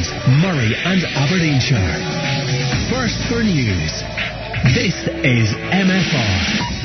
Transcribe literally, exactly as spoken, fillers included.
Midlands, Moray and Aberdeenshire. First for news. This is M F R.